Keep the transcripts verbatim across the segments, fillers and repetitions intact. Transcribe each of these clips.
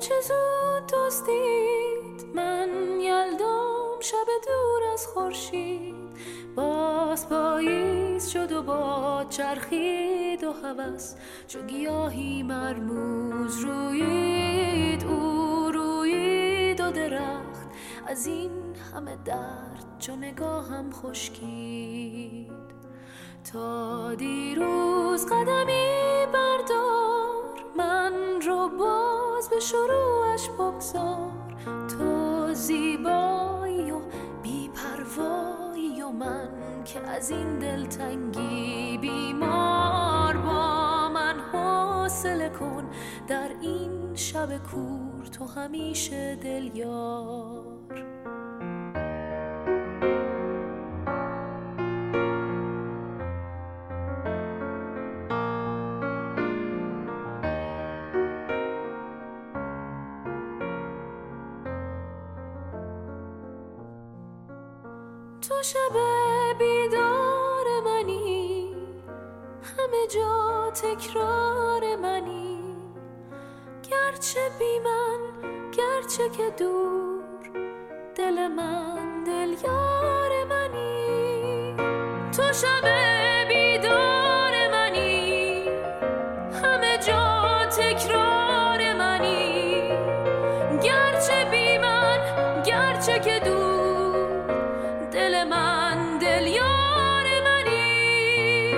چه زود دزدید من یلدام شب دور از خورشید. باز پاییز شد و باد چرخید و هوس چو گیاهی مرموز رویید. او رویید و درخت از این همه درد چو نگاهم خشکید. تا دیروز قدمی بردار من رو باز به شروعش بگذار. تو زیبایی و بی‌پروایی و من که از این دلتنگی بیمار. با من حوصله کن در این شب کور تو همیشه دل یار. تو شب بیدار منی همه جا تکرار منی. گرچه بی من گرچه که دور دل من دل یار منی. تو شب بیدار منی همه جا تکرار منی. گرچه بی من گرچه که دور دل من دل یار منی.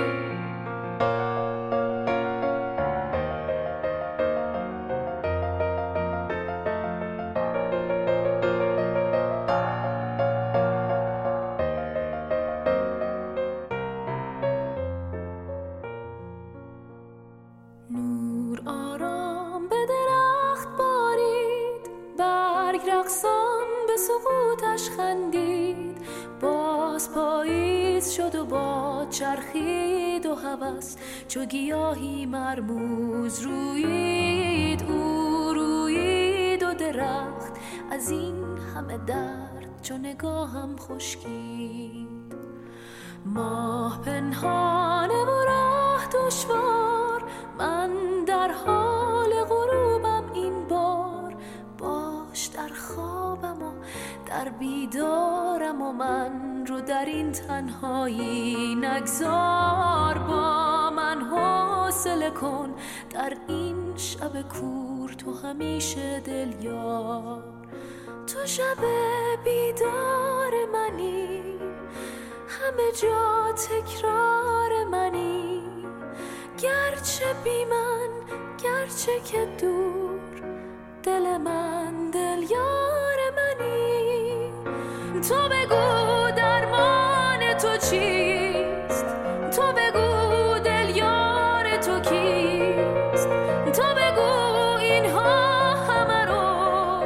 نور آرام به درخت بارید، برگ رقصان به سقوطش خندید. باز پاییز شد و باد چرخید و هوس چو گیاهی مرموز رویید. او رویید و درخت از این همه درد چو نگاهم خشکید. ماه پنهانه و راه دشوار من در حال غروبم این بار. باش در خوابم و در بیدارم و من رو در این تنهایی نگذار. با من حوصله کن در این شب کور تو همیشه دل یار. تو شب بیدار منی همه جا تکرار منی. گرچه بی من گرچه که دور دل من دل یار منی. تو بگو درمان تو چیست، تو بگو دل یار تو کیست. تو بگو اینها همه رو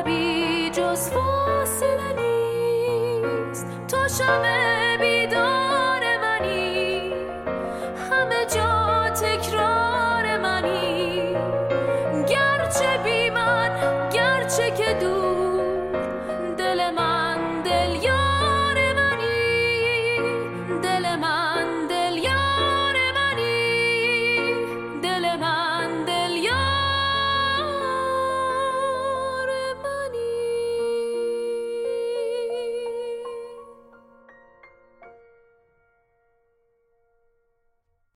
سببی جز فاصله نیست. تو شب بیدار